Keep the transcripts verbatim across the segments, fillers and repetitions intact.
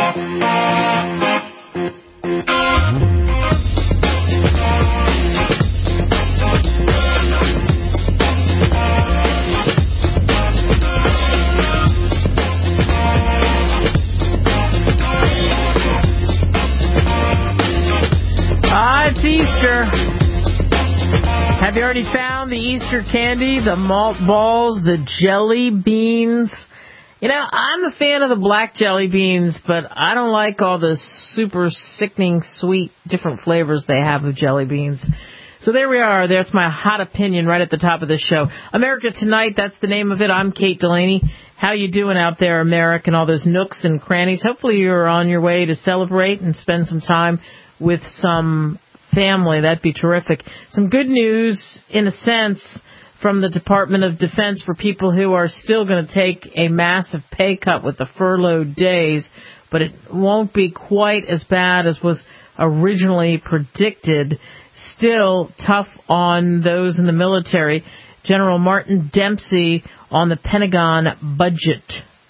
It's Easter. Have you already found the Easter candy, the malt balls, the jelly beans? You know, I'm a fan of the black jelly beans, but I don't like all the super sickening sweet different flavors they have of jelly beans. So there we are. That's my hot opinion right at the top of the show. America Tonight, that's the name of it. I'm Kate Delaney. How you doing out there, America, and all those nooks and crannies? Hopefully you're on your way to celebrate and spend some time with some family. That'd be terrific. Some good news, in a sense, from the Department of Defense for people who are still going to take a massive pay cut with the furloughed days, but it won't be quite as bad as was originally predicted. Still tough on those in the military. General Martin Dempsey on the Pentagon budget.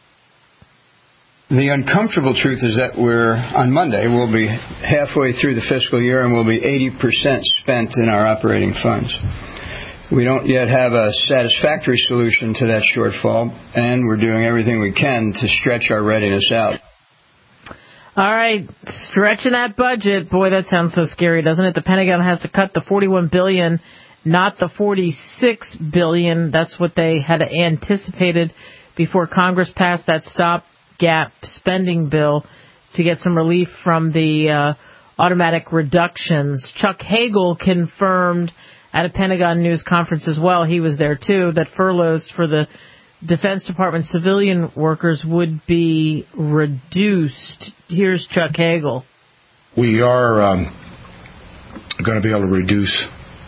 The uncomfortable truth is that we're, on Monday, we'll be halfway through the fiscal year and we'll be eighty percent spent in our operating funds. We don't yet have a satisfactory solution to that shortfall, and we're doing everything we can to stretch our readiness out. All right, stretching that budget. Boy, that sounds so scary, doesn't it? The Pentagon has to cut the forty-one billion dollars, not the forty-six billion dollars. That's what they had anticipated before Congress passed that stopgap spending bill to get some relief from the uh, automatic reductions. Chuck Hagel confirmed at a Pentagon news conference as well, he was there too, that furloughs for the Defense Department civilian workers would be reduced. Here's Chuck Hagel. We are um, going to be able to reduce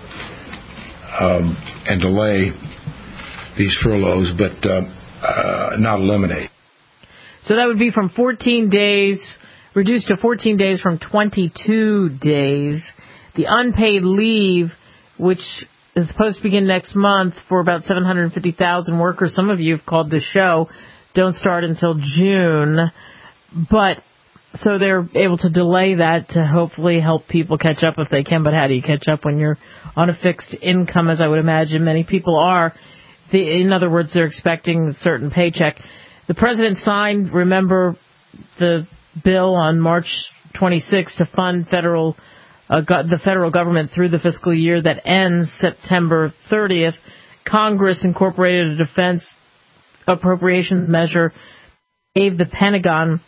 um, and delay these furloughs, but uh, uh, not eliminate. So that would be from fourteen days, reduced to fourteen days from twenty-two days. The unpaid leave, which is supposed to begin next month for about seven hundred fifty thousand workers. Some of you have called the show. Don't start until June. But so they're able to delay that to hopefully help people catch up if they can. But how do you catch up when you're on a fixed income, as I would imagine many people are? The, in other words, they're expecting a certain paycheck. The president signed, remember, the bill on March twenty-sixth to fund federal Uh, the federal government through the fiscal year that ends September thirtieth. Congress incorporated a defense appropriations measure, gave the Pentagon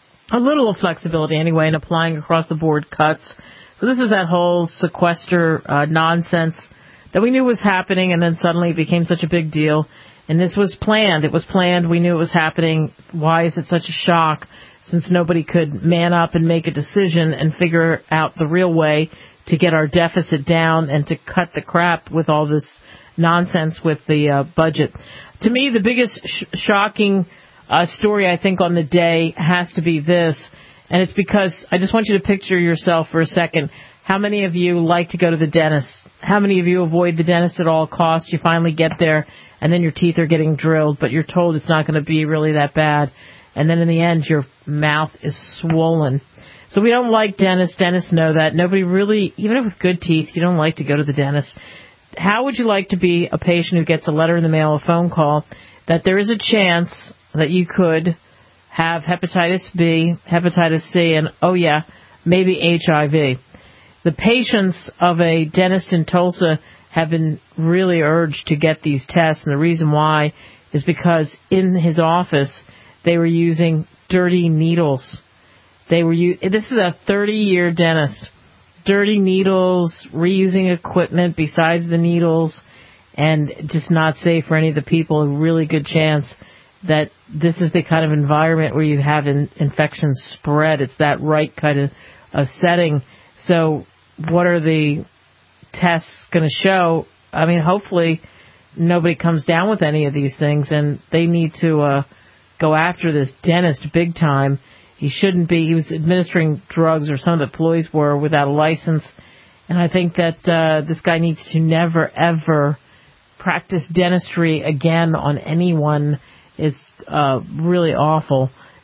a little flexibility anyway in applying across-the-board cuts. So this is that whole sequester uh, nonsense that we knew was happening, and then suddenly it became such a big deal. And this was planned. It was planned. We knew it was happening. Why is it such a shock? Since nobody could man up and make a decision and figure out the real way to get our deficit down and to cut the crap with all this nonsense with the uh, budget. To me, the biggest sh- shocking uh, story, I think, on the day has to be this, and it's because I just want you to picture yourself for a second. How many of you like to go to the dentist? How many of you avoid the dentist at all costs? You finally get there, and then your teeth are getting drilled, but you're told it's not going to be really that bad. And then in the end, your mouth is swollen. So we don't like dentists. Dentists know that. Nobody really, even with good teeth, you don't like to go to the dentist. How would you like to be a patient who gets a letter in the mail, a phone call, that there is a chance that you could have hepatitis B, hepatitis C, and, oh yeah, maybe H I V? The patients of a dentist in Tulsa have been really urged to get these tests, and the reason why is because in his office, they were using dirty needles. They were u- This is a thirty-year dentist. Dirty needles, reusing equipment besides the needles, and just not safe for any of the people. A really good chance that this is the kind of environment where you have in- infections spread. It's that right kind of a setting. So what are the tests going to show? I mean, hopefully nobody comes down with any of these things, and they need to uh, go after this dentist big time. He shouldn't be. He was administering drugs, or some of the employees were, without a license. And I think that uh, this guy needs to never, ever practice dentistry again on anyone. It's uh, really awful.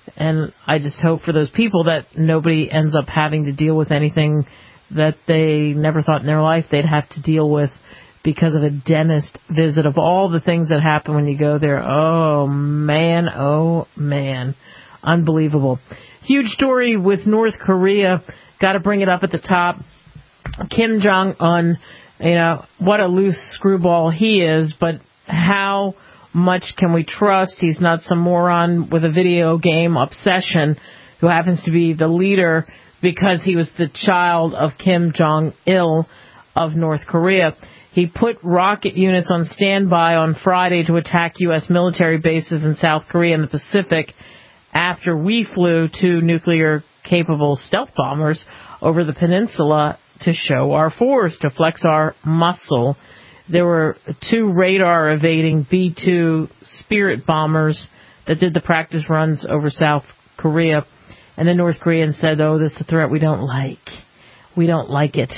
And I just hope for those people that nobody ends up having to deal with anything that they never thought in their life they'd have to deal with because of a dentist visit. Of all the things that happen when you go there, oh man, oh man, unbelievable. Huge story with North Korea. Got to bring it up at the top. Kim Jong-un, you know, what a loose screwball he is, but how much can we trust? He's not some moron with a video game obsession who happens to be the leader because he was the child of Kim Jong-il of North Korea. He put rocket units on standby on Friday to attack U S military bases in South Korea and the Pacific after we flew two nuclear-capable stealth bombers over the peninsula to show our force, to flex our muscle. There were two radar-evading B two Spirit bombers that did the practice runs over South Korea. And the North Koreans said, oh, this is a threat we don't like. We don't like it.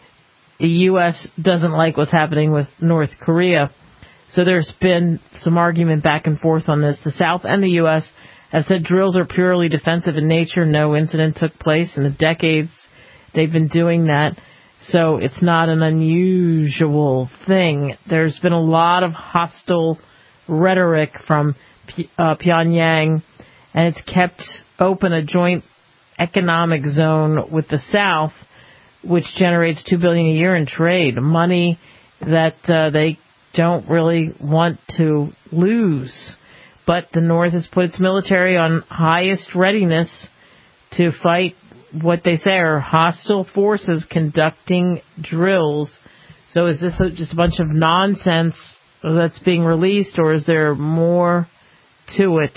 The U S doesn't like what's happening with North Korea. So there's been some argument back and forth on this. The South and the U S have said drills are purely defensive in nature. No incident took place in the decades they've been doing that. So it's not an unusual thing. There's been a lot of hostile rhetoric from uh, Pyongyang, and it's kept open a joint economic zone with the South, which generates two billion dollars a year in trade, money that uh, they don't really want to lose. But the North has put its military on highest readiness to fight what they say are hostile forces conducting drills. So is this a, just a bunch of nonsense that's being released, or is there more to it?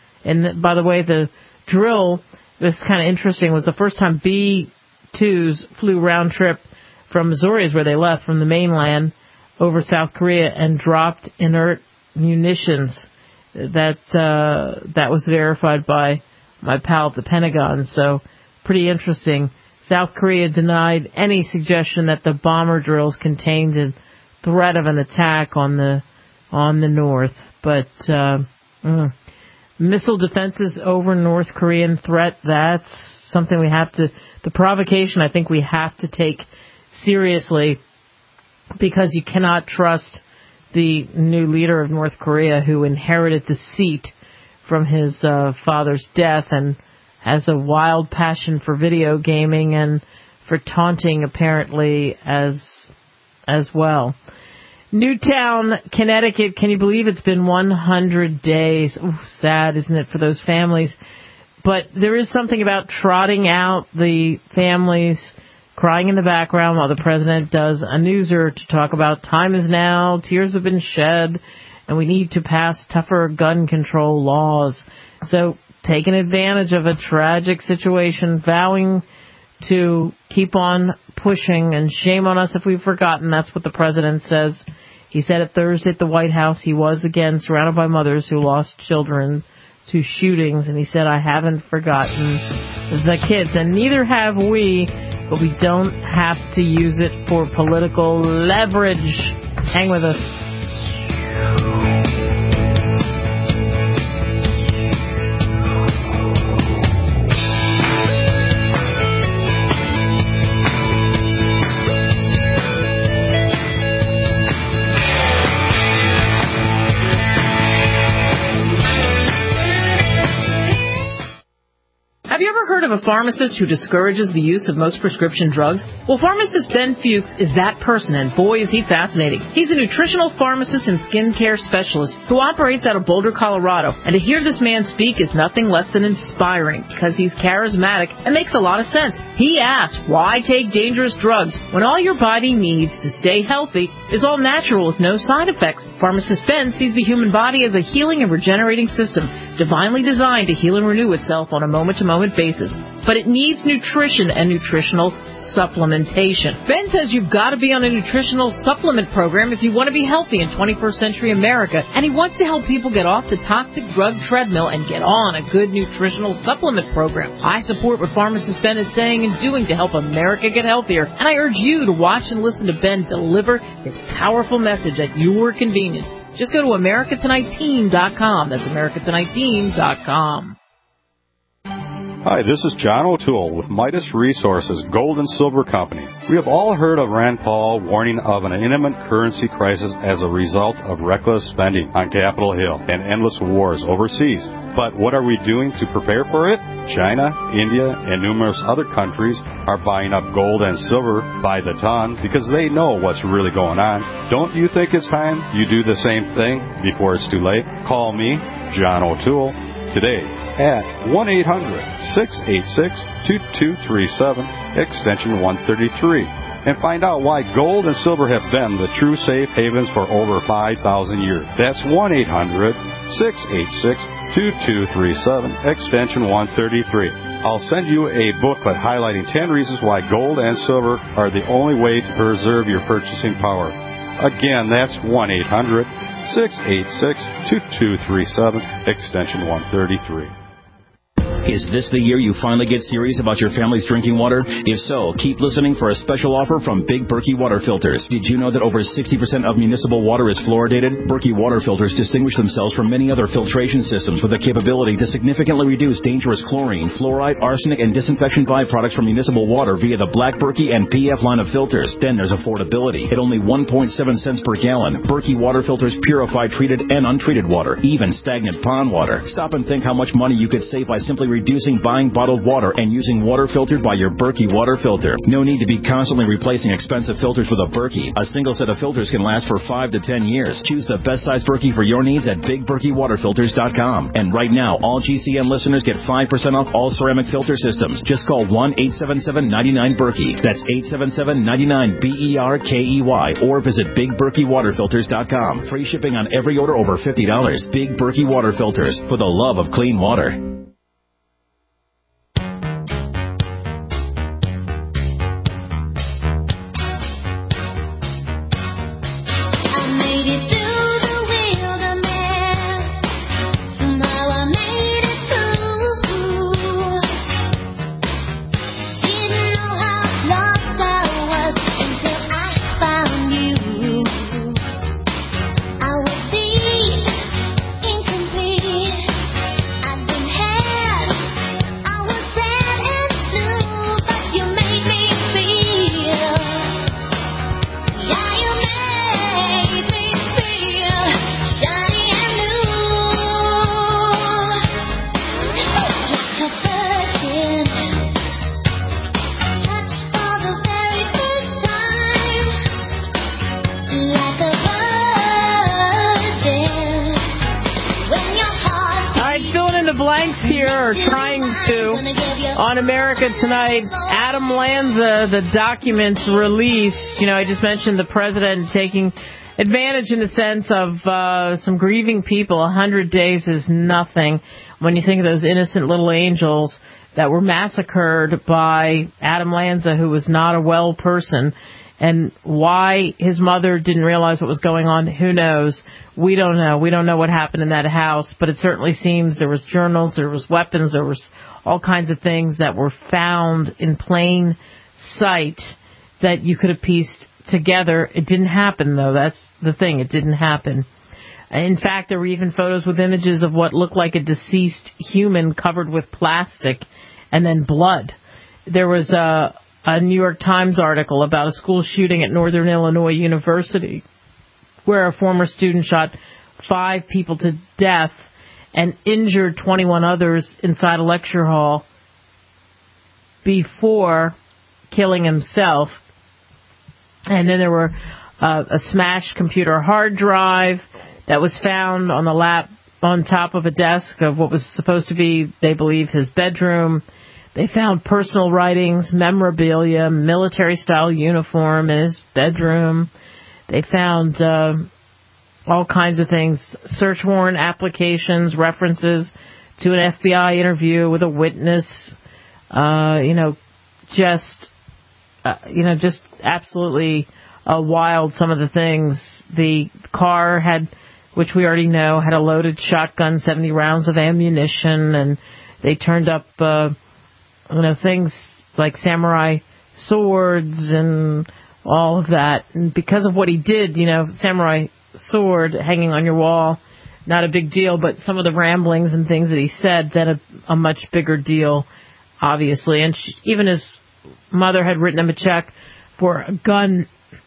And by the way, the drill, this is kind of interesting, was the first time B twos flew round trip from Missouri, is where they left, from the mainland over South Korea, and dropped inert munitions. That uh, that was verified by my pal at the Pentagon. So pretty interesting. South Korea denied any suggestion that the bomber drills contained a threat of an attack on the on the North. But uh, mm, missile defenses over North Korean threat, that's something we have to, the provocation I think we have to take seriously, because you cannot trust the new leader of North Korea, who inherited the seat from his uh, father's death and has a wild passion for video gaming and for taunting, apparently, as as well. Newtown, Connecticut, can you believe it's been one hundred days? Ooh, sad, isn't it, for those families? But there is something about trotting out the families crying in the background while the president does a newser to talk about time is now, tears have been shed, and we need to pass tougher gun control laws. So taking advantage of a tragic situation, vowing to keep on pushing, and shame on us if we've forgotten. That's what the president says. He said it Thursday at the White House. He was again surrounded by mothers who lost children to shootings, and he said, I haven't forgotten the kids, and neither have we. But we don't have to use it for political leverage. Hang with us. Have you ever heard of a pharmacist who discourages the use of most prescription drugs? Well, pharmacist Ben Fuchs is that person, and boy, is he fascinating. He's a nutritional pharmacist and skincare specialist who operates out of Boulder, Colorado. And to hear this man speak is nothing less than inspiring, because he's charismatic and makes a lot of sense. He asks, why take dangerous drugs when all your body needs to stay healthy is all natural with no side effects? Pharmacist Ben sees the human body as a healing and regenerating system, divinely designed to heal and renew itself on a moment-to-moment basis. But it needs nutrition and nutritional supplementation. Ben says you've got to be on a nutritional supplement program if you want to be healthy in twenty-first century America, and he wants to help people get off the toxic drug treadmill and get on a good nutritional supplement program. I support what pharmacist Ben is saying and doing to help America get healthier, and I urge you to watch and listen to Ben deliver his powerful message at your convenience. Just go to America Tonight Team dot com. That's America Tonight Team dot com. Hi, this is John O'Toole with Midas Resources Gold and Silver Company. We have all heard of Rand Paul warning of an imminent currency crisis as a result of reckless spending on Capitol Hill and endless wars overseas. But what are we doing to prepare for it? China, India, and numerous other countries are buying up gold and silver by the ton because they know what's really going on. Don't you think it's time you do the same thing before it's too late? Call me, John O'Toole, today at one eight hundred, six eight six, two two three seven, extension one thirty-three, and find out why gold and silver have been the true safe havens for over five thousand years. That's one eight hundred, six eight six, two two three seven, extension one thirty-three. I'll send you a booklet highlighting ten reasons why gold and silver are the only way to preserve your purchasing power. Again, that's one eight hundred, six eight six, two two three seven, extension one thirty-three. Is this the year you finally get serious about your family's drinking water? If so, keep listening for a special offer from Big Berkey Water Filters. Did you know that over sixty percent of municipal water is fluoridated? Berkey Water Filters distinguish themselves from many other filtration systems with the capability to significantly reduce dangerous chlorine, fluoride, arsenic, and disinfection byproducts from municipal water via the Black Berkey and P F line of filters. Then there's affordability. At only one point seven cents per gallon, Berkey Water Filters purify treated and untreated water, even stagnant pond water. Stop and think how much money you could save by simply reducing buying bottled water and using water filtered by your Berkey water filter. No need to be constantly replacing expensive filters with a Berkey. A single set of filters can last for five to ten years. Choose the best size Berkey for your needs at big berkey water filters dot com. And right now, all G C N listeners get five percent off all ceramic filter systems. Just call one eight seven seven, nine nine, Berkey. That's eight seven seven, nine nine, B E R K E Y. Or visit big berkey water filters dot com. Free shipping on every order over fifty dollars. Big Berkey Water Filters, for the love of clean water. On America Tonight, Adam Lanza, the documents released. You know, I just mentioned the president taking advantage in the sense of uh, some grieving people. A hundred days is nothing when you think of those innocent little angels that were massacred by Adam Lanza, who was not a well person. And why his mother didn't realize what was going on, who knows? We don't know. We don't know what happened in that house, but it certainly seems there was journals, there was weapons, there was all kinds of things that were found in plain sight that you could have pieced together. It didn't happen, though. That's the thing. It didn't happen. In fact, there were even photos with images of what looked like a deceased human covered with plastic and then blood. There was a, a New York Times article about a school shooting at Northern Illinois University where a former student shot five people to death and injured twenty-one others inside a lecture hall before killing himself. And then there were uh, a smashed computer hard drive that was found on the lap on top of a desk of what was supposed to be, they believe, his bedroom. They found personal writings, memorabilia, military-style uniform in his bedroom. They found uh, all kinds of things, search warrant applications, references to an F B I interview with a witness, uh, you know, just, uh, you know, just absolutely uh, wild, some of the things. The car had, which we already know, had a loaded shotgun, seventy rounds of ammunition, and they turned up, uh, you know, things like samurai swords and all of that. And because of what he did, you know, samurai sword hanging on your wall, not a big deal, but some of the ramblings and things that he said, then a, a much bigger deal, obviously. And she, even his mother had written him a check for a gun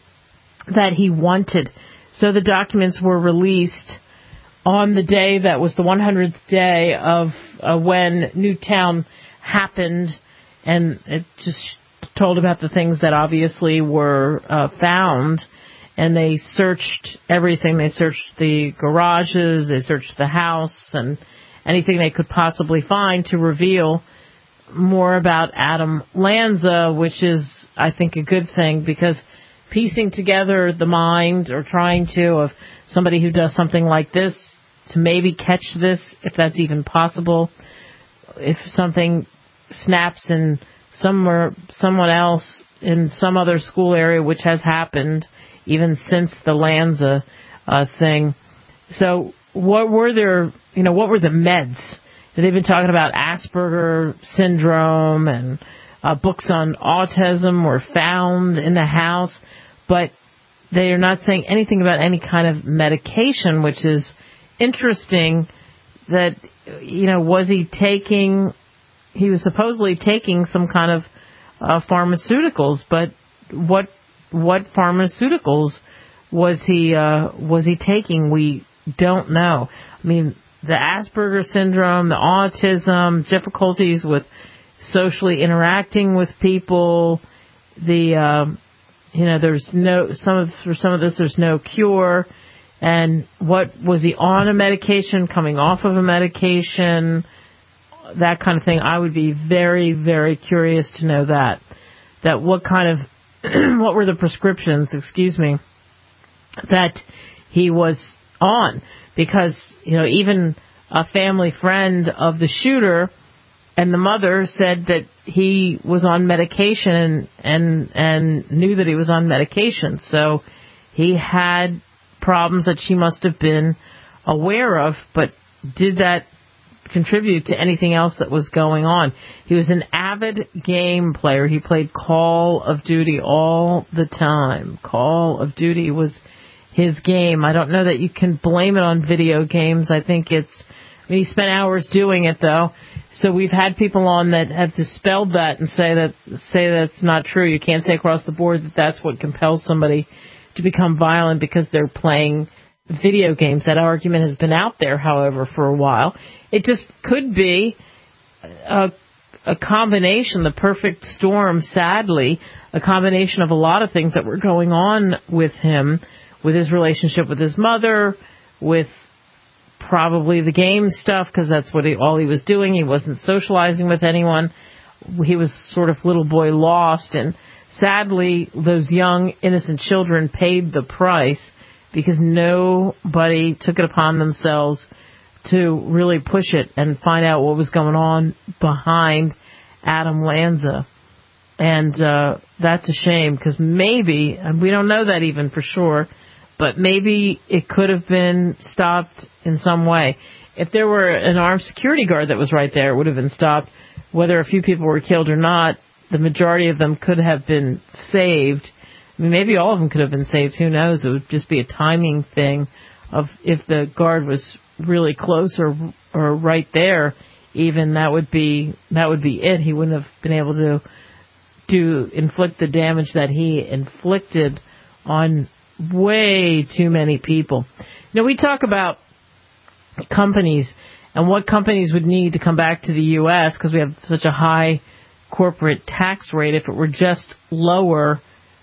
that he wanted. So the documents were released on the day that was the one hundredth day of uh, when Newtown happened, and it just told about the things that obviously were uh, found. And they searched everything. They searched the garages, they searched the house, and anything they could possibly find to reveal more about Adam Lanza, which is, I think, a good thing, because piecing together the mind, or trying to, of somebody who does something like this, to maybe catch this, if that's even possible, if something snaps in somewhere, someone else in some other school area, which has happened even since the Lanza uh, thing. So what were their, you know, what were the meds? They've been talking about Asperger syndrome, and uh, books on autism were found in the house, but they are not saying anything about any kind of medication, which is interesting. That, you know, was he taking, he was supposedly taking some kind of uh, pharmaceuticals, but what what pharmaceuticals was he uh, was he taking? We don't know. I mean, the Asperger syndrome, the autism, difficulties with socially interacting with people, the um, you know, there's no some of for some of this there's no cure. And what was he on a medication, coming off of a medication, that kind of thing? I would be very, very curious to know that. That what kind of what were the prescriptions, excuse me, that he was on? Because, you know, even a family friend of the shooter and the mother said that he was on medication and and, and knew that he was on medication. So he had problems that she must have been aware of, but did that contribute to anything else that was going on? He was an avid game player. He played Call of Duty all the time. Call of Duty was his game. I don't know that you can blame it on video games. I think it's, I mean, he spent hours doing it, though. So we've had people on that have dispelled that and say that say that's not true. You can't say across the board that that's what compels somebody to become violent because they're playing video games. That argument has been out there, however, for a while. It just could be a, a combination, the perfect storm, sadly, a combination of a lot of things that were going on with him, with his relationship with his mother, with probably the game stuff, because that's what he, all he was doing. He wasn't socializing with anyone. He was sort of little boy lost, and sadly, those young, innocent children paid the price because nobody took it upon themselves to really push it and find out what was going on behind Adam Lanza. And uh, that's a shame, because maybe, and we don't know that even for sure, but maybe it could have been stopped in some way. If there were an armed security guard that was right there, it would have been stopped. Whether a few people were killed or not, the majority of them could have been saved. I mean, maybe all of them could have been saved. Who knows? It would just be a timing thing of if the guard was really close or or right there. Even that would be that would be it. He wouldn't have been able to to inflict the damage that he inflicted on way too many people. You know, we talk about companies and what companies would need to come back to the U S because we have such a high corporate tax rate. If it were just lower,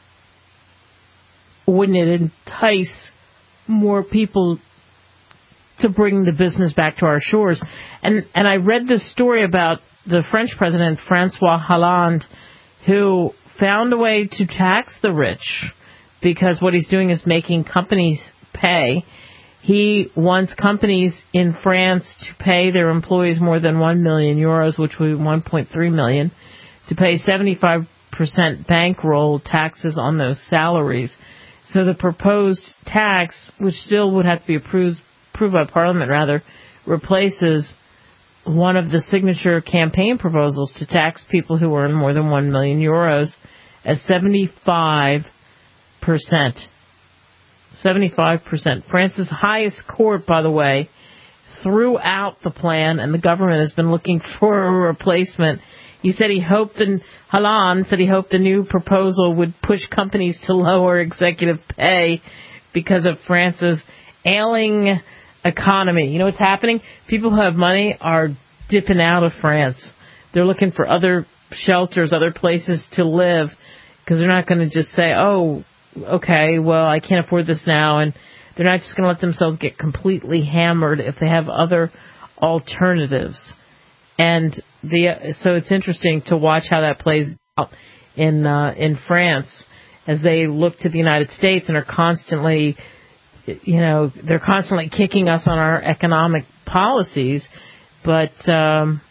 wouldn't it entice more people to bring the business back to our shores? And and I read this story about the French president, Francois Hollande, who found a way to tax the rich because what he's doing is making companies pay. He wants companies in France to pay their employees more than one million euros, which would be one point three million, to pay seventy-five percent bankroll taxes on those salaries. So the proposed tax, which still would have to be approved, approved by Parliament, rather, replaces one of the signature campaign proposals to tax people who earn more than one million euros as seventy-five percent. seventy-five percent. France's highest court, by the way, threw out the plan, and the government has been looking for a replacement. He said he hoped the Hollande said he hoped the new proposal would push companies to lower executive pay because of France's ailing economy. You know what's happening? People who have money are dipping out of France. They're looking for other shelters, other places to live, because they're not going to just say, oh, okay, well, I can't afford this now, and they're not just going to let themselves get completely hammered if they have other alternatives. And the so it's interesting to watch how that plays out in uh, in France as they look to the United States and are constantly, you know, they're constantly kicking us on our economic policies, but um,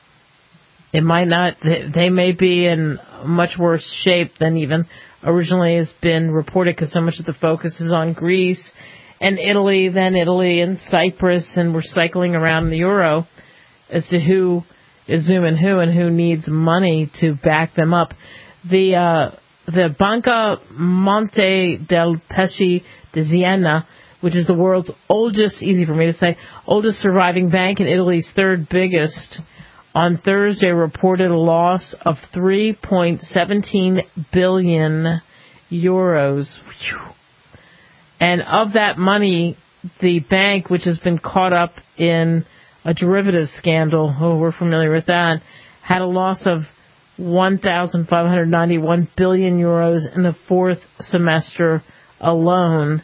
it might not. They may be in much worse shape than even originally has been reported, because so much of the focus is on Greece and Italy, then Italy and Cyprus, and we're cycling around the euro as to who is zooming who and who needs money to back them up. The uh, the Banca Monte dei Paschi di Siena, which is the world's oldest, easy for me to say, oldest surviving bank and Italy's third biggest, on Thursday reported a loss of three point one seven billion euros. And of that money, the bank, which has been caught up in a derivatives scandal, oh, we're familiar with that, had a loss of one thousand five hundred ninety-one billion euros in the fourth semester alone.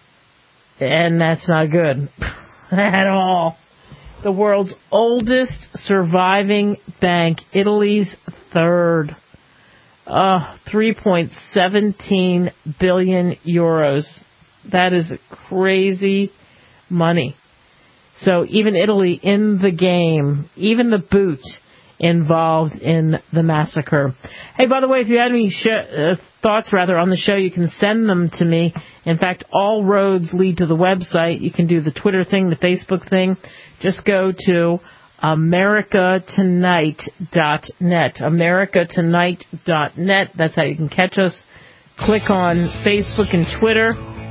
And that's not good at all. The world's oldest surviving bank, Italy's third, uh, three point one seven billion euros. That is crazy money. So even Italy in the game, even the boot involved in the massacre. Hey, by the way, if you had any sh- uh, thoughts rather on the show, you can send them to me. In fact, all roads lead to the website. You can do the Twitter thing, the Facebook thing. Just go to America Tonight dot net. America Tonight dot net. That's how you can catch us. Click on Facebook and Twitter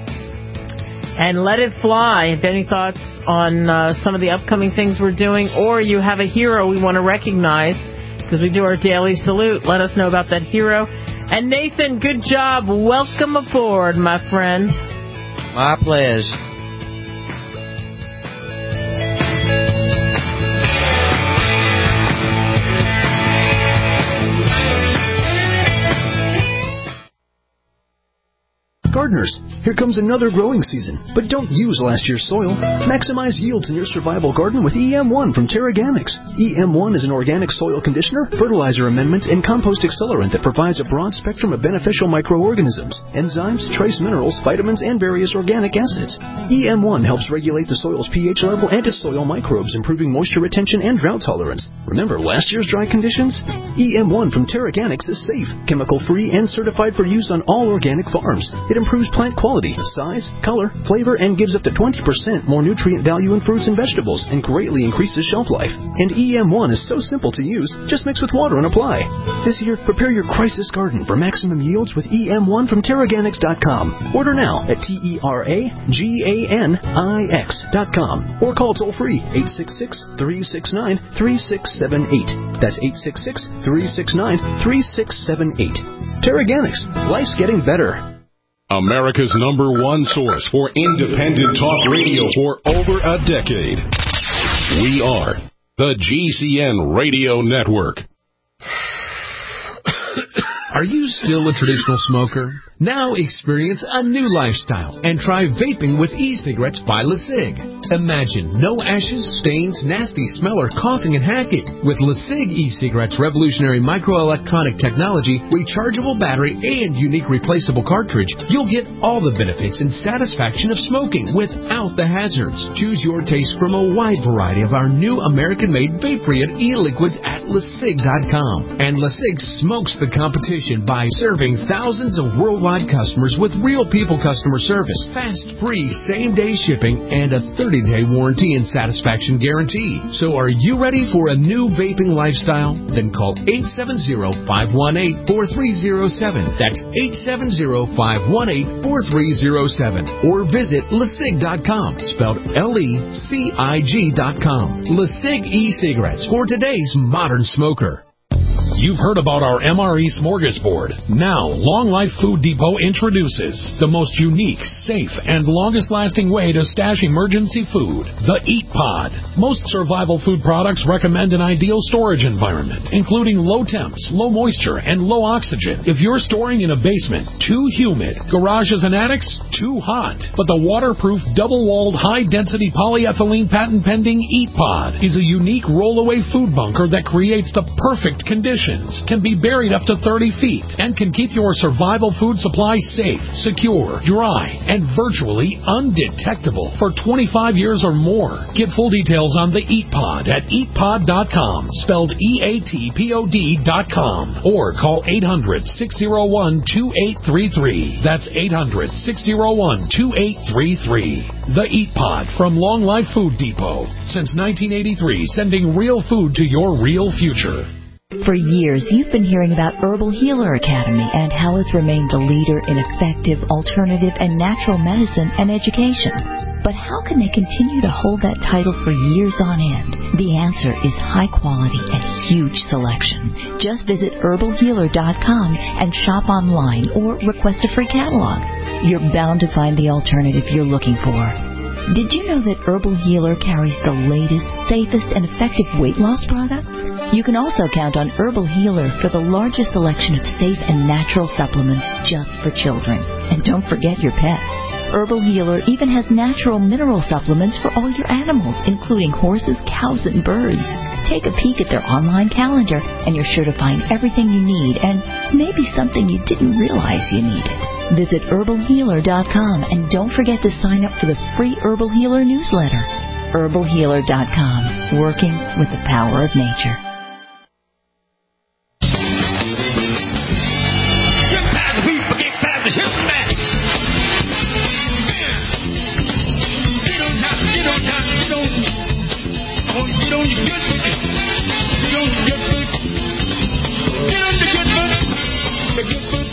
and let it fly. If you have any thoughts on uh, some of the upcoming things we're doing, or you have a hero we want to recognize, because we do our daily salute, let us know about that hero. And Nathan, good job. Welcome aboard, my friend. My pleasure. Gardeners, here comes another growing season, but don't use last year's soil. Maximize yields in your survival garden with E M one from Terraganics. E M one is an organic soil conditioner, fertilizer amendment, and compost accelerant that provides a broad spectrum of beneficial microorganisms, enzymes, trace minerals, vitamins, and various organic acids. E M one helps regulate the soil's pH level and its soil microbes, improving moisture retention and drought tolerance. Remember last year's dry conditions? E M one from Terraganics is safe, chemical-free, and certified for use on all organic farms. It improves plant quality, size, color, flavor, and gives up to twenty percent more nutrient value in fruits and vegetables, and greatly increases shelf life. And E M one is so simple to use, just mix with water and apply. This year, prepare your crisis garden for maximum yields with E M one from Terraganics dot com. Order now at T E R A G A N I X dot com or call toll-free eight six six, three six nine, three six seven eight. That's eight six six, three six nine, three six seven eight. Terraganics. Life's getting better. America's number one source for independent talk radio for over a decade. We are the G C N Radio Network. Are you still a traditional smoker? Now experience a new lifestyle and try vaping with e-cigarettes by LeSig. Imagine no ashes, stains, nasty smell, or coughing and hacking. With LeSig e-cigarettes' revolutionary microelectronic technology, rechargeable battery, and unique replaceable cartridge, you'll get all the benefits and satisfaction of smoking without the hazards. Choose your taste from a wide variety of our new American-made vape-free e-liquids at LeSig dot com. And LeSig smokes the competition. reputation by serving thousands of worldwide customers with real people customer service, fast, free, same-day shipping, and a thirty-day warranty and satisfaction guarantee. So are you ready for a new vaping lifestyle? Then call eight seven zero, five one eight, four three zero seven. That's eight seven zero, five one eight, four three zero seven. Or visit lecig dot com, spelled L E C I G dot com. Lecig e-cigarettes for today's modern smoker. You've heard about our M R E Smorgasbord. Now, Long Life Food Depot introduces the most unique, safe, and longest-lasting way to stash emergency food, the Eat Pod. Most survival food products recommend an ideal storage environment, including low temps, low moisture, and low oxygen. If you're storing in a basement, too humid, garages and attics, too hot. But the waterproof, double-walled, high-density polyethylene patent-pending Eat Pod is a unique roll-away food bunker that creates the perfect conditions, can be buried up to thirty feet, and can keep your survival food supply safe, secure, dry, and virtually undetectable for twenty-five years or more. Get full details on the Eat Pod at eat pod dot com, spelled E A T P O D dot com, or call eight hundred, six oh one, two eight three three. That's eight hundred, six oh one, two eight three three. The Eat Pod from Long Life Food Depot. Since nineteen eighty-three, sending real food to your real future. For years, you've been hearing about Herbal Healer Academy and how it's remained the leader in effective, alternative, and natural medicine and education. But how can they continue to hold that title for years on end? The answer is high quality and huge selection. Just visit herbal healer dot com and shop online or request a free catalog. You're bound to find the alternative you're looking for. Did you know that Herbal Healer carries the latest, safest, and effective weight loss products? You can also count on Herbal Healer for the largest selection of safe and natural supplements just for children. And don't forget your pets. Herbal Healer even has natural mineral supplements for all your animals, including horses, cows, and birds. Take a peek at their online calendar, and you're sure to find everything you need and maybe something you didn't realize you needed. Visit herbal healer dot com and don't forget to sign up for the free Herbal Healer newsletter. herbal healer dot com, working with the power of nature. Get past the people, get past the hill man. Get on top, get on top, get on. I want to get on your good foot. Get on your good foot. Get on the good foot. The good foot.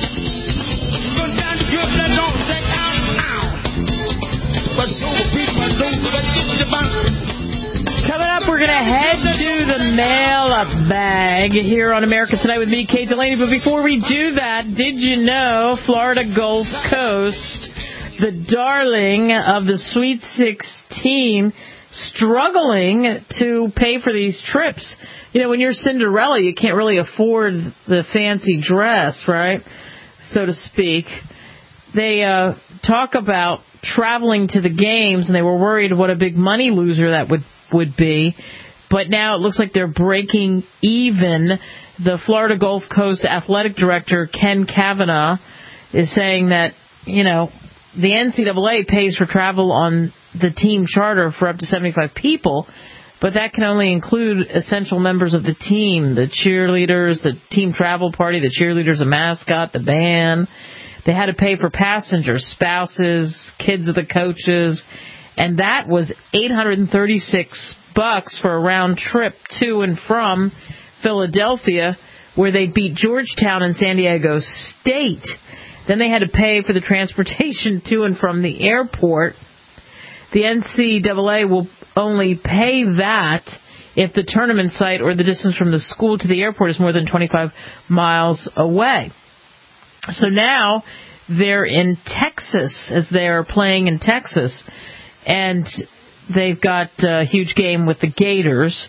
Coming up, we're going to head to the mail-up bag here on America Tonight with me, Kate Delaney. But before we do that, did you know Florida Gulf Coast, the darling of the Sweet sixteen, struggling to pay for these trips? You know, when you're Cinderella, you can't really afford the fancy dress, right, so to speak. They uh, talk about traveling to the games, and they were worried what a big money loser that would, would be. But now it looks like they're breaking even. The Florida Gulf Coast Athletic Director, Ken Kavanaugh, is saying that, you know, the N C double A pays for travel on the team charter for up to seventy-five people, but that can only include essential members of the team, the cheerleaders, the team travel party, the cheerleaders, a mascot, the band. They had to pay for passengers, spouses, kids of the coaches, and that was eight hundred thirty-six bucks for a round trip to and from Philadelphia, where they beat Georgetown and San Diego State. Then they had to pay for the transportation to and from the airport. The N C double A will only pay that if the tournament site or the distance from the school to the airport is more than twenty-five miles away. So now they're in Texas, as they're playing in Texas, and they've got a huge game with the Gators.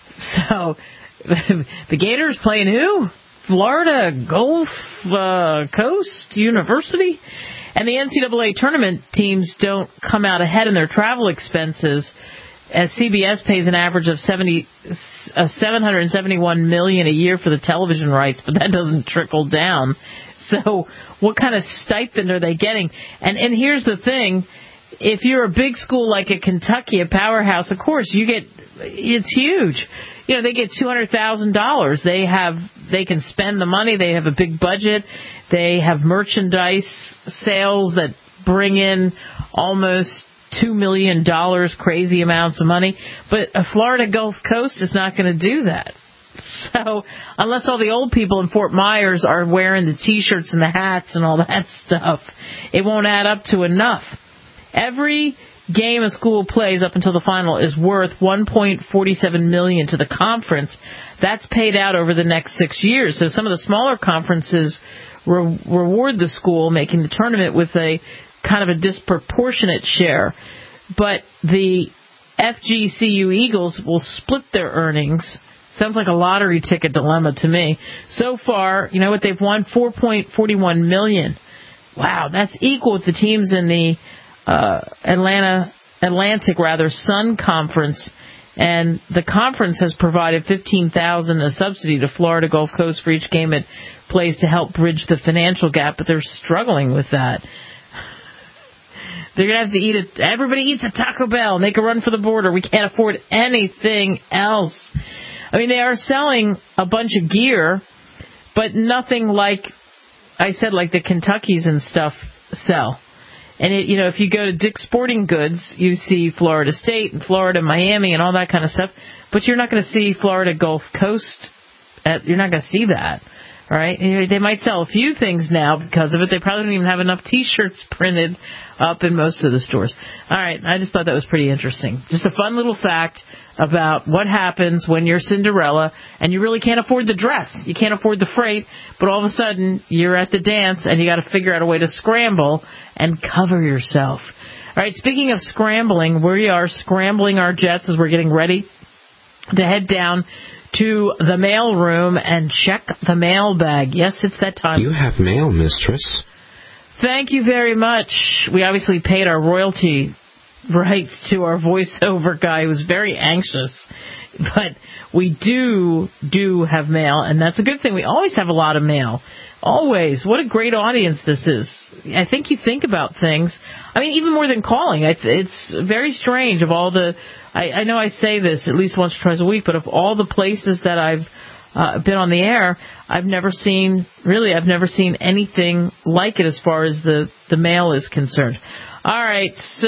So the Gators playing who? Florida Gulf uh, Coast University? And the N C double A tournament teams don't come out ahead in their travel expenses, as C B S pays an average of seventy, uh, seven hundred seventy-one million dollars a year for the television rights, but that doesn't trickle down. So what kind of stipend are they getting? And and here's the thing. If you're a big school like a Kentucky, a powerhouse, of course, you get, it's huge. you know, they get two hundred thousand dollars. They have, they can spend the money. They have a big budget. They have merchandise sales that bring in almost two million dollars, crazy amounts of money. But a Florida Gulf Coast is not going to do that. So unless all the old people in Fort Myers are wearing the T-shirts and the hats and all that stuff, it won't add up to enough. Every game a school plays up until the final is worth one point four seven million dollars to the conference. That's paid out over the next six years. So some of the smaller conferences re- reward the school making the tournament with a kind of a disproportionate share. But the F G C U Eagles will split their earnings. Sounds like a lottery ticket dilemma to me. So far, you know what they've won? four point four one million dollars. Wow, that's equal with the teams in the uh, Atlanta Atlantic rather Sun Conference, and the conference has provided fifteen thousand dollars a subsidy to Florida Gulf Coast for each game it plays to help bridge the financial gap, but they're struggling with that. They're going to have to eat it. Everybody eats at Taco Bell. Make a run for the border. We can't afford anything else. I mean, they are selling a bunch of gear, but nothing like, I said, like the Kentuckys and stuff sell. And, it, you know, if you go to Dick's Sporting Goods, you see Florida State and Florida, Miami and all that kind of stuff, but you're not going to see Florida Gulf Coast. At, you're not going to see that. All right, they might sell a few things now because of it. They probably don't even have enough T-shirts printed up in most of the stores. All right, I just thought that was pretty interesting. Just a fun little fact about what happens when you're Cinderella and you really can't afford the dress. You can't afford the freight, but all of a sudden you're at the dance and you got to figure out a way to scramble and cover yourself. All right, speaking of scrambling, we are scrambling our jets as we're getting ready to head down to the mail room and check the mailbag. Yes, it's that time. You have mail, mistress. Thank you very much. We obviously paid our royalty rights to our voiceover guy who was very anxious. But we do, do have mail, and that's a good thing. We always have a lot of mail. Always. What a great audience this is. I think you think about things. I mean, even more than calling. It's, it's very strange of all the... I, I know I say this at least once or twice a week, but of all the places that I've uh, been on the air, I've never seen... Really, I've never seen anything like it as far as the, the mail is concerned. All right,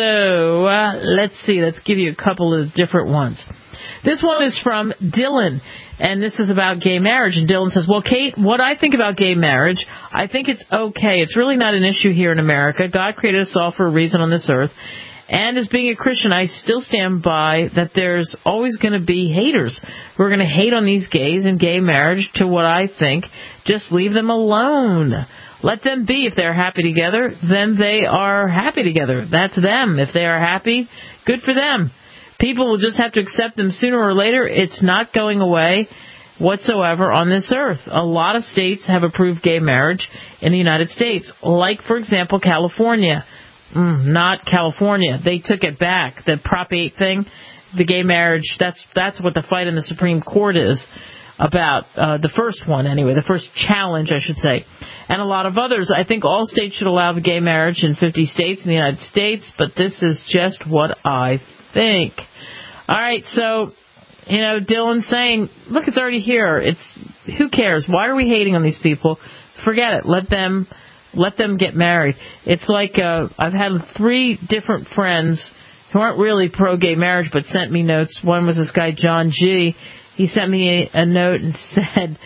so uh, let's see. Let's give you a couple of different ones. This one is from Dylan, and this is about gay marriage. And Dylan says, well, Kate, what I think about gay marriage, I think it's okay. It's really not an issue here in America. God created us all for a reason on this earth. And as being a Christian, I still stand by that there's always going to be haters who are going to hate on these gays and gay marriage to what I think. Just leave them alone. Let them be. If they're happy together, then they are happy together. That's them. If they are happy, good for them. People will just have to accept them sooner or later. It's not going away whatsoever on this earth. A lot of states have approved gay marriage in the United States, like, for example, California. Mm, not California. They took it back. The Prop eight thing, the gay marriage, that's that's what the fight in the Supreme Court is about. Uh, the first one, anyway, the first challenge, I should say. And a lot of others. I think all states should allow the gay marriage in fifty states in the United States, but this is just what I think. All right, so, you know, Dylan's saying, look, it's already here. It's who cares? Why are we hating on these people? Forget it. Let them let them get married. It's like uh, I've had three different friends who aren't really pro-gay marriage but sent me notes. One was this guy, John G. He sent me a, a note and said,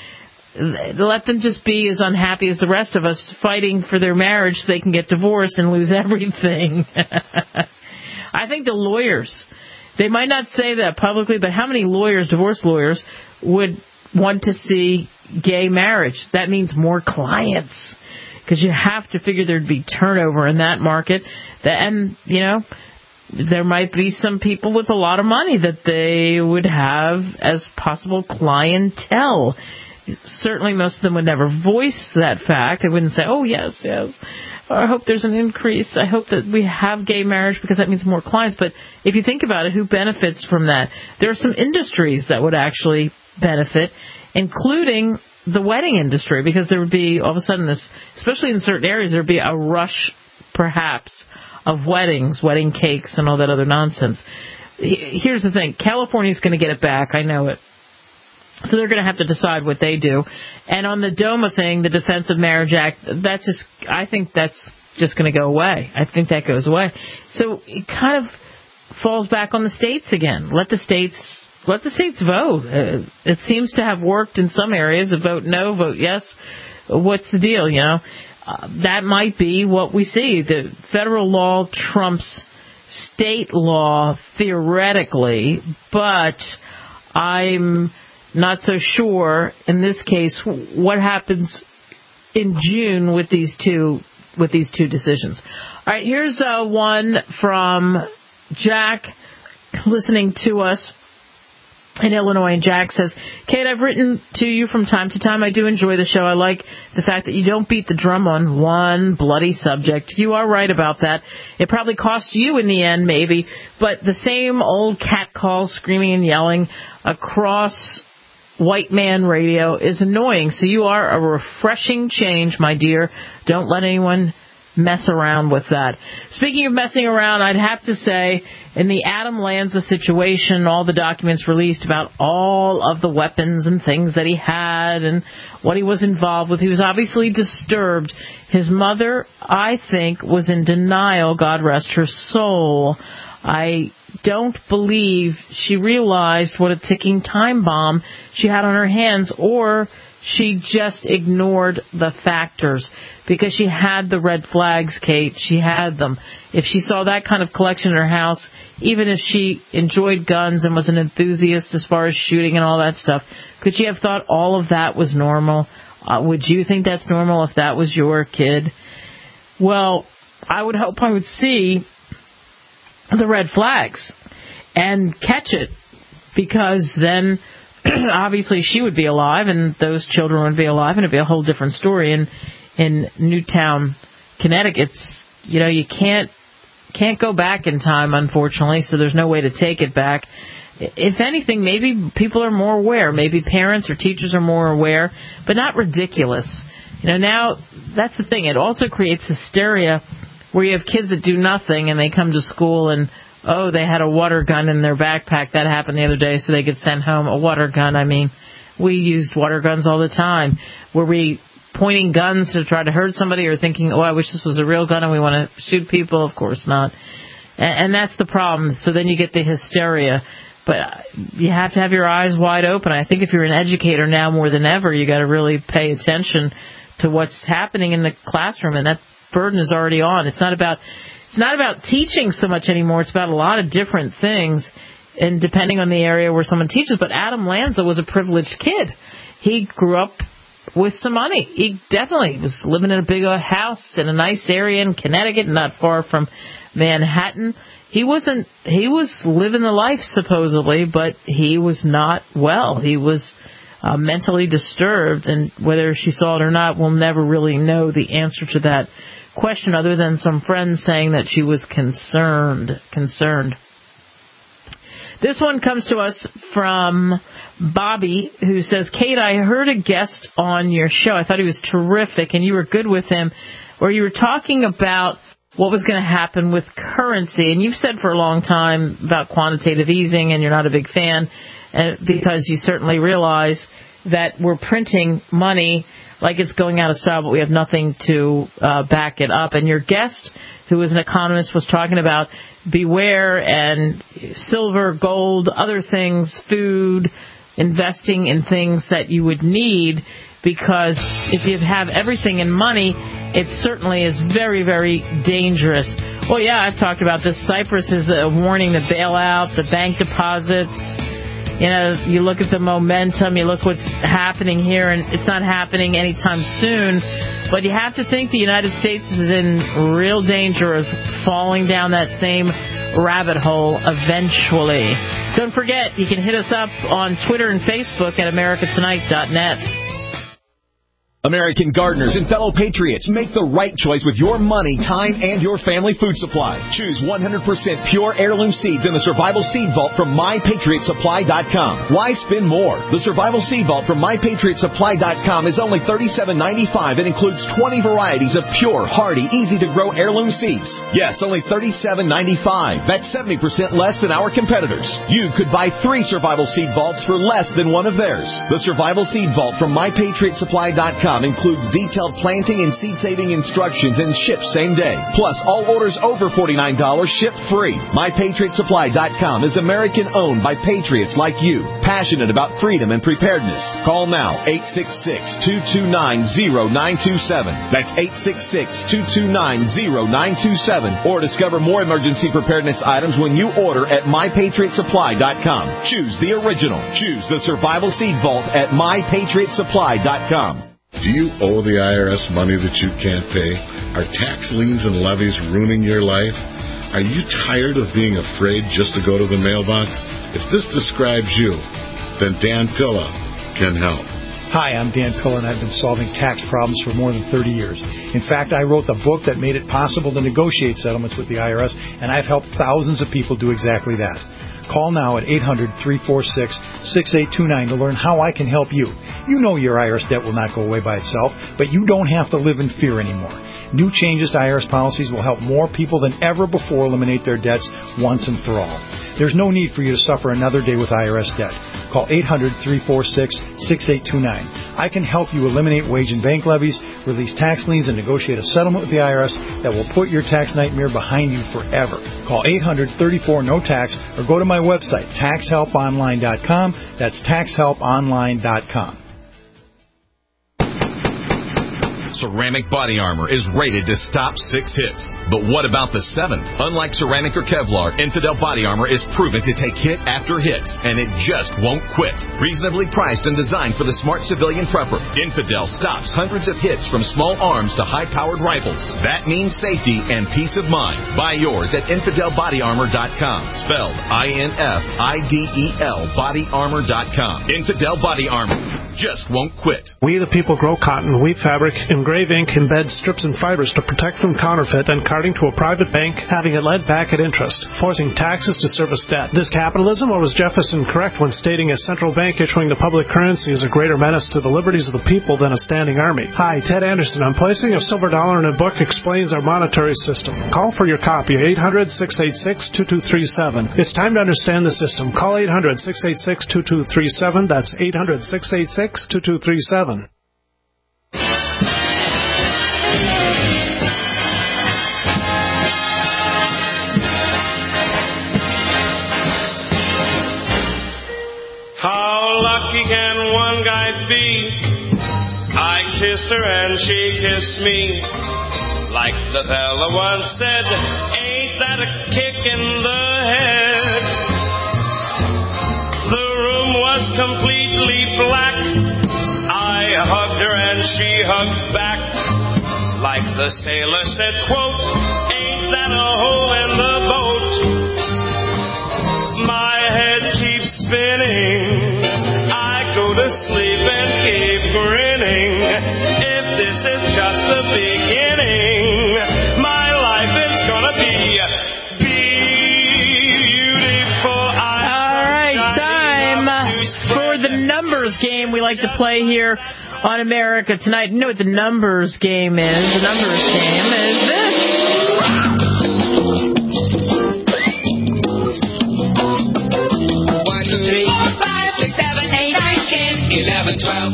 let them just be as unhappy as the rest of us, fighting for their marriage so they can get divorced and lose everything. I think the lawyers, they might not say that publicly, but how many lawyers, divorce lawyers, would want to see gay marriage? That means more clients, because you have to figure there'd be turnover in that market. And, you know, there might be some people with a lot of money that they would have as possible clientele. Certainly most of them would never voice that fact. They wouldn't say, oh, yes, yes, I hope there's an increase. I hope that we have gay marriage because that means more clients. But if you think about it, who benefits from that? There are some industries that would actually benefit, including the wedding industry, because there would be all of a sudden this, especially in certain areas, there would be a rush, perhaps, of weddings, wedding cakes, and all that other nonsense. Here's the thing. California's going to get it back. I know it. So they're going to have to decide what they do. And on the DOMA thing, the Defense of Marriage Act, that's just, I think that's just going to go away. I think that goes away. So it kind of falls back on the states again. Let the states, let the states vote. Uh, it seems to have worked in some areas. Vote no, vote yes. What's the deal, you know? Uh, that might be what we see. The federal law trumps state law theoretically, but I'm not so sure in this case what happens in June with these two with these two decisions. All right, here's uh, one from Jack listening to us in Illinois, and Jack says, Kate, I've written to you from time to time. I do enjoy the show. I like the fact that you don't beat the drum on one bloody subject. You are right about that. It probably cost you in the end, maybe, but the same old cat calls, screaming and yelling across white man radio is annoying. So you are a refreshing change, my dear. Don't let anyone mess around with that. Speaking of messing around, I'd have to say, in the Adam Lanza situation, all the documents released about all of the weapons and things that he had and what he was involved with, he was obviously disturbed. His mother, I think, was in denial, God rest her soul. I don't believe she realized what a ticking time bomb she had on her hands, or she just ignored the factors, because she had the red flags, Kate. She had them. If she saw that kind of collection in her house, even if she enjoyed guns and was an enthusiast as far as shooting and all that stuff, could she have thought all of that was normal? Uh, would you think that's normal if that was your kid? Well, I would hope I would see the red flags and catch it, because then obviously she would be alive and those children would be alive, and it'd be a whole different story. In in Newtown, Connecticut, you know, you can't can't go back in time, unfortunately, so there's no way to take it back. If anything, maybe people are more aware. Maybe parents or teachers are more aware, but not ridiculous. You know, now that's the thing. It also creates hysteria where you have kids that do nothing and they come to school and, oh, they had a water gun in their backpack. That happened the other day, so they get sent home. A water gun, I mean, we used water guns all the time. Were we pointing guns to try to hurt somebody or thinking, oh, I wish this was a real gun and we want to shoot people? Of course not. And, and that's the problem. So then you get the hysteria. But you have to have your eyes wide open. I think if you're an educator now more than ever, you got to really pay attention to what's happening in the classroom, and that burden is already on. It's not about it's not about teaching so much anymore. It's about a lot of different things, and depending on the area where someone teaches. But Adam Lanza was a privileged kid. He grew up with some money. He definitely was living in a big house in a nice area in Connecticut, not far from Manhattan. He wasn't, he was living the life supposedly, but he was not well. He was uh, mentally disturbed, and whether she saw it or not, we'll never really know the answer to that question, other than some friends saying that she was concerned, concerned. This one comes to us from Bobby, who says, Kate, I heard a guest on your show. I thought he was terrific, and you were good with him, where you were talking about what was going to happen with currency. And you've said for a long time about quantitative easing, and you're not a big fan, uh, because you certainly realize that we're printing money like it's going out of style, but we have nothing to uh, back it up. And your guest, who was an economist, was talking about beware and silver, gold, other things, food, investing in things that you would need, because if you have everything in money, it certainly is very, very dangerous. Well, yeah, I've talked about this. Cyprus is a warning, the bailouts, the bank deposits. You know, you look at the momentum, you look what's happening here, and it's not happening anytime soon. But you have to think the United States is in real danger of falling down that same rabbit hole eventually. Don't forget, you can hit us up on Twitter and Facebook at america tonight dot net. American gardeners and fellow patriots, make the right choice with your money, time, and your family food supply. Choose one hundred percent pure heirloom seeds in the Survival Seed Vault from my patriot supply dot com. Why spend more? The Survival Seed Vault from my patriot supply dot com is only thirty-seven ninety-five and includes twenty varieties of pure, hardy, easy-to-grow heirloom seeds. Yes, only thirty-seven ninety-five. That's seventy percent less than our competitors. You could buy three Survival Seed Vaults for less than one of theirs. The Survival Seed Vault from my patriot supply dot com includes detailed planting and seed-saving instructions and ships same day. Plus, all orders over forty-nine dollars ship free. my patriot supply dot com is American-owned by patriots like you, passionate about freedom and preparedness. Call now, eight six six, two two nine, zero nine two seven. That's eight six six, two two nine, zero nine two seven. Or discover more emergency preparedness items when you order at my patriot supply dot com. Choose the original. Choose the Survival Seed Vault at my patriot supply dot com. Do you owe the I R S money that you can't pay? Are tax liens and levies ruining your life? Are you tired of being afraid just to go to the mailbox? If this describes you, then Dan Pilla can help. Hi, I'm Dan Pilla, and I've been solving tax problems for more than thirty years. In fact, I wrote the book that made it possible to negotiate settlements with the I R S, and I've helped thousands of people do exactly that. Call now at eight hundred, three four six, six eight two nine to learn how I can help you. You know your I R S debt will not go away by itself, but you don't have to live in fear anymore. New changes to I R S policies will help more people than ever before eliminate their debts once and for all. There's no need for you to suffer another day with I R S debt. Call eight hundred, three four six, six eight two nine. I can help you eliminate wage and bank levies, release tax liens, and negotiate a settlement with the I R S that will put your tax nightmare behind you forever. Call eight hundred, thirty-four, no tax or go to my website, tax help online dot com. That's tax help online dot com. Ceramic body armor is rated to stop six hits. But what about the seventh? Unlike ceramic or Kevlar, Infidel body armor is proven to take hit after hit, and it just won't quit. Reasonably priced and designed for the smart civilian prepper, Infidel stops hundreds of hits from small arms to high-powered rifles. That means safety and peace of mind. Buy yours at infidel body armor dot com, spelled I N F I D E L body armor dot com. Infidel body armor just won't quit. We the people grow cotton, weave fabric, engrave ink, embed strips and fibers to protect from counterfeit and carting to a private bank, having it lent back at interest, forcing taxes to service debt. This capitalism, or was Jefferson correct when stating a central bank issuing the public currency is a greater menace to the liberties of the people than a standing army? Hi, Ted Anderson. I'm placing a silver dollar in a book explains our monetary system. Call for your copy, eight hundred, six eight six, two two three seven. It's time to understand the system. Call eight hundred, six eight six, two two three seven. That's eight hundred, six eight six, two two three seven. How lucky can one guy be? I kissed her and she kissed me. Like the fella once said, ain't that a kick in the head? The room was completely black. I hugged her and she hugged back. Like the sailor said, quote, ain't that a hole in the boat? My head keeps spinning. I go to sleep and keep grinning. If this is just the beginning, my life is gonna be beautiful. All right, time for the numbers game we like to play here on America Tonight. You know what the numbers game is? The numbers game is this. eleven, twelve.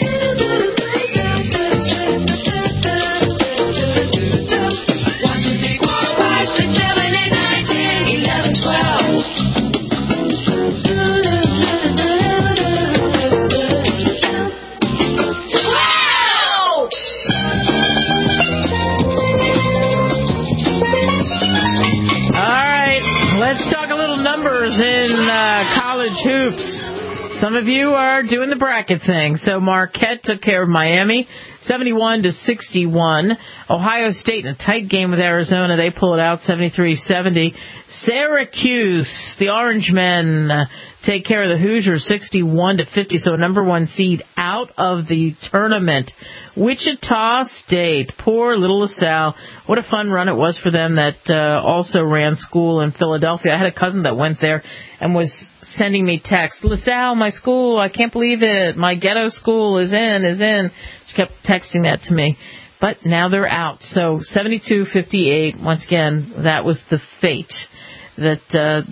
One, two, three, four, five, six, seven, eight, nine, ten, eleven, twelve. Twelve! All right, let's talk a little numbers in uh, college hoops. Some of you are doing the bracket thing. So Marquette took care of Miami, seventy-one to sixty-one. Ohio State in a tight game with Arizona. They pull it out seventy-three seventy. Syracuse, the Orange Men, take care of the Hoosiers sixty-one to fifty, so a number one seed out of the tournament. Wichita State, poor little LaSalle. What a fun run it was for them that uh, also ran school in Philadelphia. I had a cousin that went there and was sending me texts. LaSalle, my school, I can't believe it. My ghetto school is in, is in. She kept texting that to me. But now they're out. So seventy-two fifty-eight, once again, that was the fate that uh,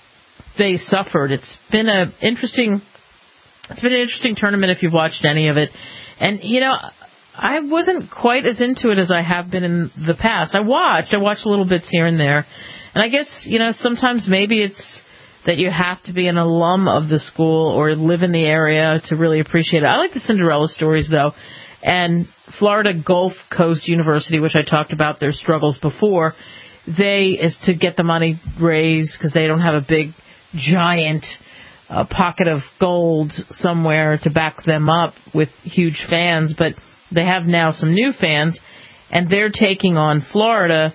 they suffered. It's been a interesting, it's been an interesting tournament if you've watched any of it. And, you know, I wasn't quite as into it as I have been in the past. I watched, I watched little bits here and there. And I guess, you know, sometimes maybe it's that you have to be an alum of the school or live in the area to really appreciate it. I like the Cinderella stories, though. And Florida Gulf Coast University, which I talked about their struggles before, they is to get the money raised because they don't have a big, giant uh, pocket of gold somewhere to back them up with huge fans. But they have now some new fans, and they're taking on Florida.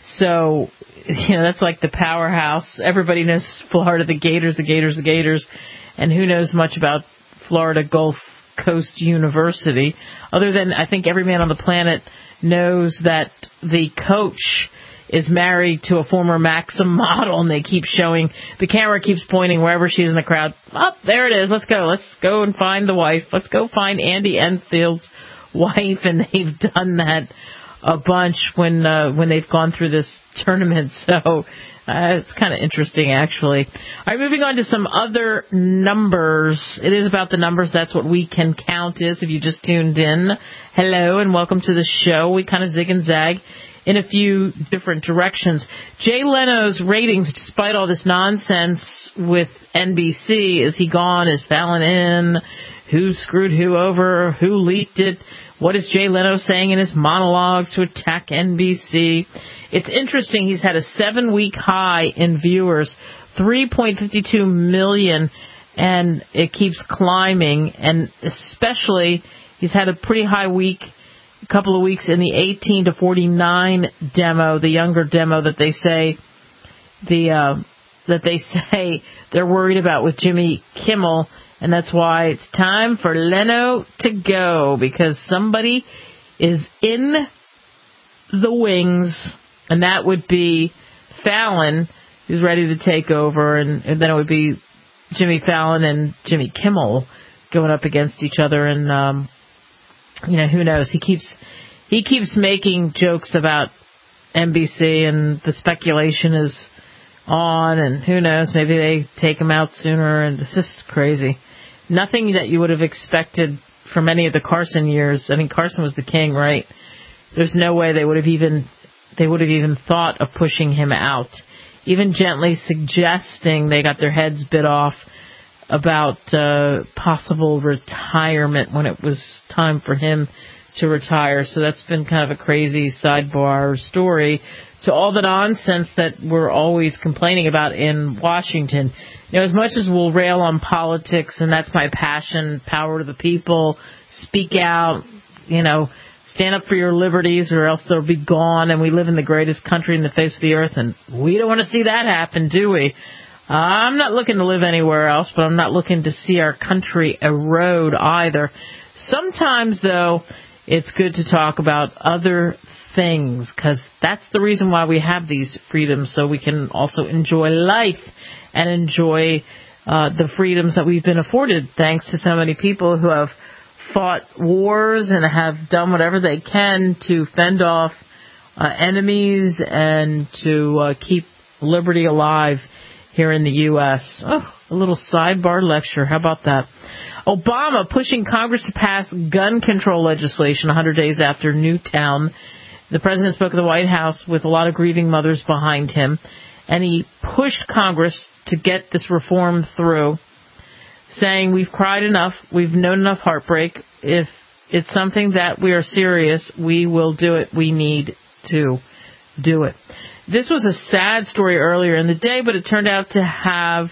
So, you know, that's like the powerhouse. Everybody knows Florida, the Gators, the Gators, the Gators. And who knows much about Florida Gulf Coast University, other than I think every man on the planet knows that the coach is married to a former Maxim model, and they keep showing, the camera keeps pointing wherever she is in the crowd. Oh, there it is. Let's go. Let's go and find the wife. Let's go find Andy Enfield's wife, and they've done that a bunch when uh, when they've gone through this tournament. So Uh, it's kind of interesting, actually. All right, moving on to some other numbers. It is about the numbers. That's what We Can Count is. If you just tuned in, hello and welcome to the show. We kind of zig and zag in a few different directions. Jay Leno's ratings, despite all this nonsense with N B C, is he gone? Is Fallon in? Who screwed who over? Who leaked it? What is Jay Leno saying in his monologues to attack N B C? It's interesting. He's had a seven-week high in viewers, three point five two million, and it keeps climbing. And especially, he's had a pretty high week, a couple of weeks in the eighteen to forty-nine demo, the younger demo that they say the uh, that they say they're worried about with Jimmy Kimmel. And that's why it's time for Leno to go, because somebody is in the wings, and that would be Fallon, who's ready to take over, and, and then it would be Jimmy Fallon and Jimmy Kimmel going up against each other. And um, you know, who knows? He keeps he keeps making jokes about N B C, and the speculation is on, and who knows? Maybe they take him out sooner, and it's just crazy. Nothing that you would have expected from any of the Carson years. I mean, Carson was the king, right? There's no way they would have even they would have even thought of pushing him out, even gently suggesting they got their heads bit off about uh, possible retirement when it was time for him to retire. So that's been kind of a crazy sidebar story to all the nonsense that we're always complaining about in Washington. You know, as much as we'll rail on politics, and that's my passion, power to the people, speak out, you know, stand up for your liberties or else they'll be gone, and we live in the greatest country in the face of the earth, and we don't want to see that happen, do we? Uh, I'm not looking to live anywhere else, but I'm not looking to see our country erode either. Sometimes, though, it's good to talk about other things, because that's the reason why we have these freedoms, so we can also enjoy life and enjoy uh, the freedoms that we've been afforded thanks to so many people who have fought wars and have done whatever they can to fend off uh, enemies and to uh, keep liberty alive here in the U S Oh, a little sidebar lecture. How about that? Obama pushing Congress to pass gun control legislation one hundred days after Newtown. The president spoke at the White House with a lot of grieving mothers behind him, and he pushed Congress to get this reform through, saying, we've cried enough, we've known enough heartbreak. If it's something that we are serious, we will do it. We need to do it. This was a sad story earlier in the day, but it turned out to have,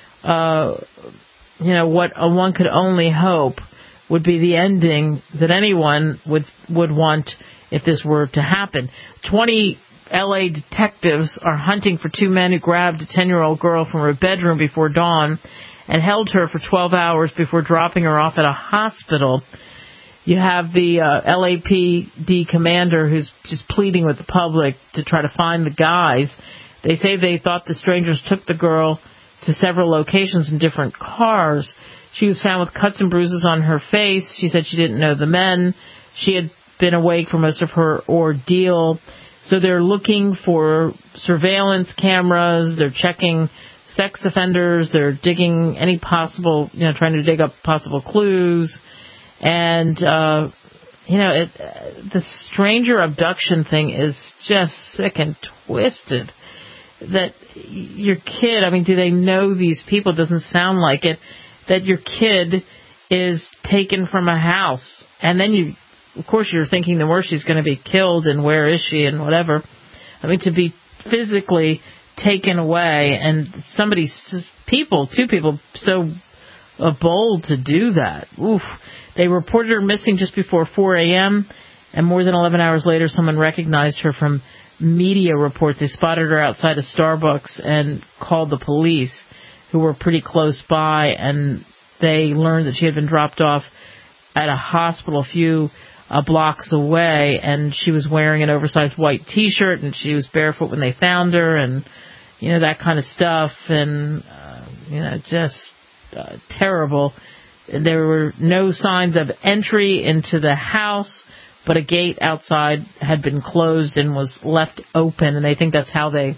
uh, you know, what one could only hope would be the ending that anyone would would want if this were to happen. twenty L A detectives are hunting for two men who grabbed a ten-year-old girl from her bedroom before dawn, and held her for twelve hours before dropping her off at a hospital. You have the uh, L A P D commander who's just pleading with the public to try to find the guys. They say they thought the strangers took the girl to several locations in different cars. She was found with cuts and bruises on her face. She said she didn't know the men. She had been awake for most of her ordeal. So they're looking for surveillance cameras. They're checking sex offenders. They're digging any possible, you know, trying to dig up possible clues. And, uh, you know, it, the stranger abduction thing is just sick and twisted. That your kid, I mean, do they know these people? It doesn't sound like it. That your kid is taken from a house. And then you, of course, you're thinking the worst, she's going to be killed and where is she and whatever. I mean, to be physically taken away and somebody, people, two people, so uh, bold to do that. Oof. They reported her missing just before four a.m. and more than eleven hours later, someone recognized her from media reports. They spotted her outside a Starbucks and called the police, who were pretty close by, and they learned that she had been dropped off at a hospital a few uh, blocks away, and she was wearing an oversized white T-shirt, and she was barefoot when they found her, and, you know, that kind of stuff, and, uh, you know, just uh, terrible. There were no signs of entry into the house, but a gate outside had been closed and was left open, and they think that's how they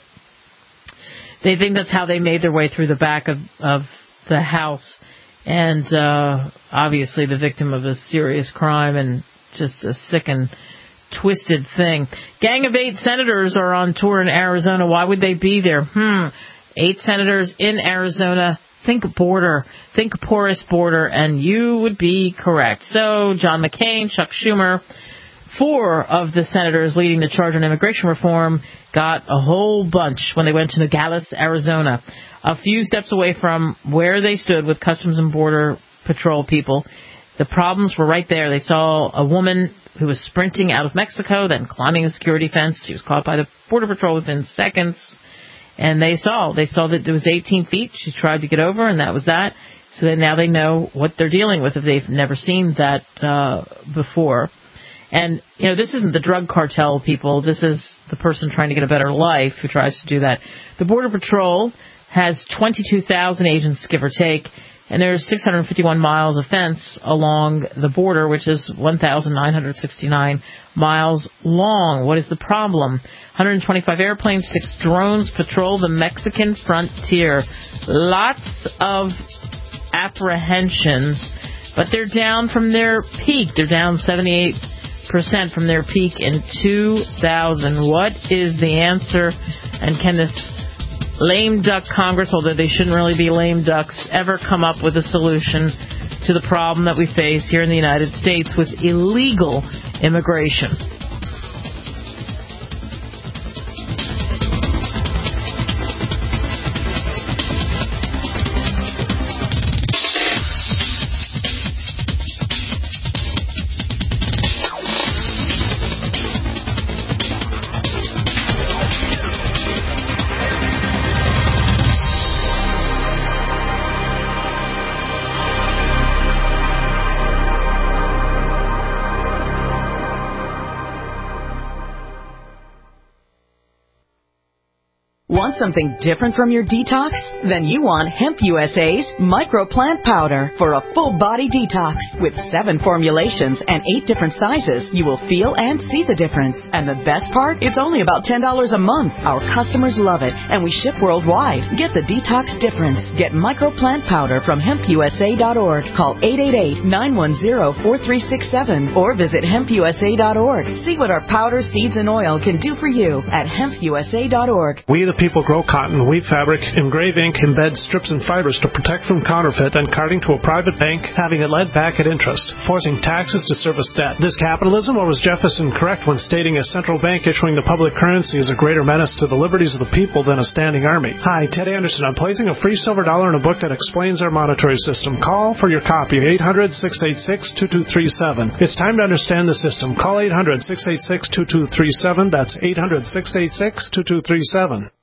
they think that's how they made their way through the back of, of the house. And uh, obviously the victim of a serious crime and just a sick and twisted thing. Gang of eight senators are on tour in Arizona. Why would they be there? Hmm. Eight senators in Arizona. Think border, think porous border, and you would be correct. So John McCain, Chuck Schumer, four of the senators leading the charge on immigration reform got a whole bunch when they went to Nogales, Arizona, a few steps away from where they stood with Customs and Border Patrol people. The problems were right there. They saw a woman who was sprinting out of Mexico, then climbing a security fence. She was caught by the Border Patrol within seconds. And they saw, they saw that it was eighteen feet. She tried to get over, and that was that. So then now they know what they're dealing with if they've never seen that uh, before. And, you know, this isn't the drug cartel people. This is the person trying to get a better life who tries to do that. The Border Patrol has twenty-two thousand agents, give or take, and there's six hundred fifty-one miles of fence along the border, which is one thousand nine hundred sixty-nine miles long. What is the problem? one hundred twenty-five airplanes, six drones patrol the Mexican frontier. Lots of apprehensions, but they're down from their peak. They're down seventy-eight percent from their peak in two thousand. What is the answer? And can this lame duck Congress, although they shouldn't really be lame ducks, ever come up with a solution to the problem that we face here in the United States with illegal immigration? Want something different from your detox? Then you want Hemp U S A's Microplant Powder for a full body detox. With seven formulations and eight different sizes, you will feel and see the difference. And the best part? It's only about ten dollars a month. Our customers love it, and we ship worldwide. Get the detox difference. Get Microplant Powder from hemp u s a dot org. Call eight eight eight, nine one zero, four three six seven or visit hemp u s a dot org. See what our powder, seeds, and oil can do for you at hemp u s a dot org. We the people grow cotton, weave fabric, engrave ink, embed strips and fibers to protect from counterfeit and carting to a private bank, having it led back at interest, forcing taxes to service debt. This capitalism, or was Jefferson correct when stating a central bank issuing the public currency is a greater menace to the liberties of the people than a standing army? Hi, Ted Anderson. I'm placing a free silver dollar in a book that explains our monetary system. Call for your copy, eight hundred, six eight six, two two three seven. It's time to understand the system. Call eight hundred, six eight six, two two three seven. That's eight hundred, six eight six, two two three seven.